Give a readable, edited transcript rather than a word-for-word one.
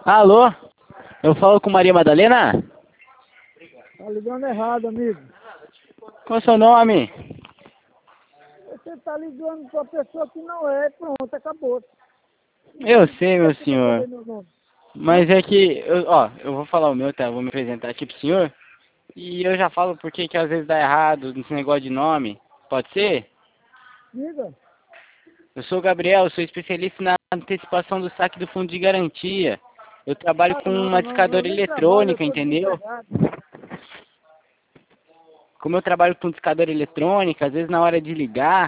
Alô? Eu falo com Maria Madalena? Tá ligando errado, amigo. Qual é o seu nome? Você tá ligando pra pessoa que não é, pronto, acabou. Eu sei, meu Por que você quer senhor. saber meu nome? Mas é que, eu vou falar o meu, tá? Eu vou me apresentar aqui pro senhor. E eu já falo porque que às vezes dá errado nesse negócio de nome. Pode ser? Diga. Eu sou o Gabriel, sou especialista na antecipação do saque do fundo de garantia. Eu trabalho Ah, com não, uma não, eu discadora nem trabalho, eu eletrônica, sou entendeu? desempregado. Como eu trabalho com discadora eletrônica, às vezes na hora de ligar,